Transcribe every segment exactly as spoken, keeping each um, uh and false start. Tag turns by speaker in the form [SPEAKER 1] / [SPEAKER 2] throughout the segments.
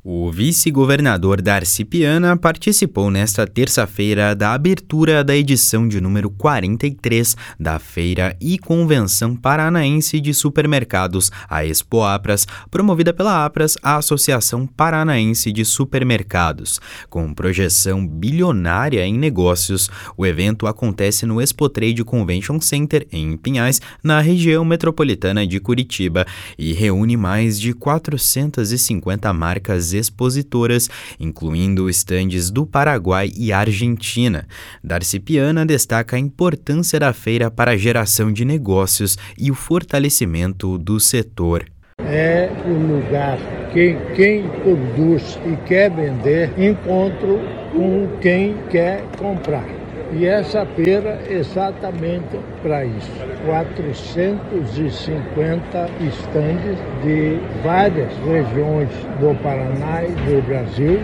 [SPEAKER 1] O vice-governador Darcy Piana participou nesta terça-feira da abertura da edição de número quarenta e três da Feira e Convenção Paranaense de Supermercados, a Expoapras, promovida pela Apras, a Associação Paranaense de Supermercados. Com projeção bilionária em negócios, o evento acontece no Expotrade Convention Center, em Pinhais, na região metropolitana de Curitiba, e reúne mais de quatrocentas e cinquenta marcas expositoras, incluindo estandes do Paraguai e Argentina. Darcy Piana destaca a importância da feira para a geração de negócios e o fortalecimento do setor.
[SPEAKER 2] É o lugar que quem produz e quer vender encontra com quem quer comprar. E essa feira é exatamente para isso. quatrocentos e cinquenta estandes de várias regiões do Paraná e do Brasil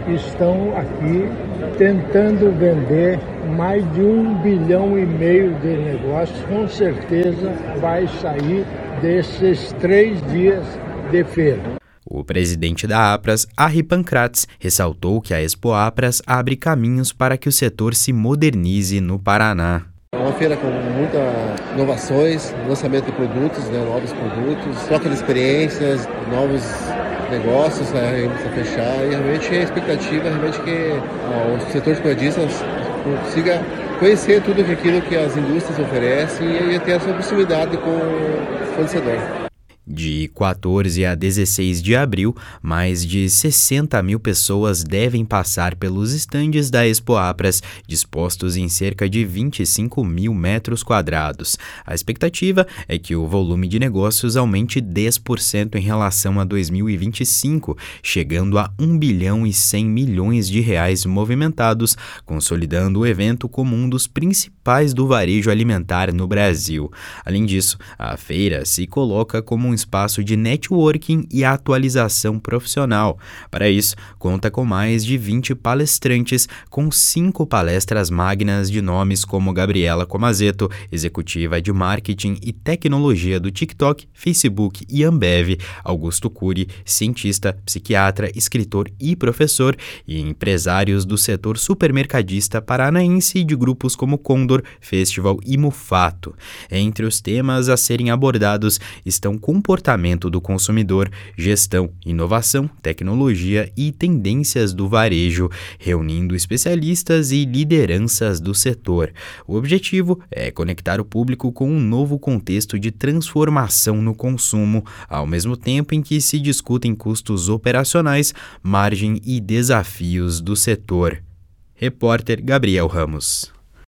[SPEAKER 2] estão aqui tentando vender mais de um bilhão e meio de negócios. Com certeza vai sair desses três dias de feira.
[SPEAKER 1] O presidente da Apras, Harry Pancratz, ressaltou que a Expoapras abre caminhos para que o setor se modernize no Paraná.
[SPEAKER 3] É uma feira com muitas inovações, lançamento de produtos, né, novos produtos, troca de experiências, novos negócios né, para fechar, e realmente a expectativa é realmente que ó, o setor de coadistas consiga conhecer tudo aquilo que as indústrias oferecem e ter essa proximidade com o fornecedor.
[SPEAKER 1] De quatorze a dezesseis de abril, mais de sessenta mil pessoas devem passar pelos estandes da Expoapras, dispostos em cerca de vinte e cinco mil metros quadrados. A expectativa é que o volume de negócios aumente dez por cento em relação a dois mil e vinte e cinco, chegando a um bilhão e cem milhões de reais movimentados, consolidando o evento como um dos principais do varejo alimentar no Brasil. Além disso, a feira se coloca como um espaço de networking e atualização profissional. Para isso, conta com mais de vinte palestrantes, com cinco palestras magnas de nomes como Gabriela Comazetto, executiva de marketing e tecnologia do TikTok, Facebook e Ambev, Augusto Cury, cientista, psiquiatra, escritor e professor, e empresários do setor supermercadista paranaense e de grupos como Condor, Festival e Mufato. Entre os temas a serem abordados estão comportamento do consumidor, gestão, inovação, tecnologia e tendências do varejo, reunindo especialistas e lideranças do setor. O objetivo é conectar o público com um novo contexto de transformação no consumo, ao mesmo tempo em que se discutem custos operacionais, margem e desafios do setor. Repórter Gabriel Ramos.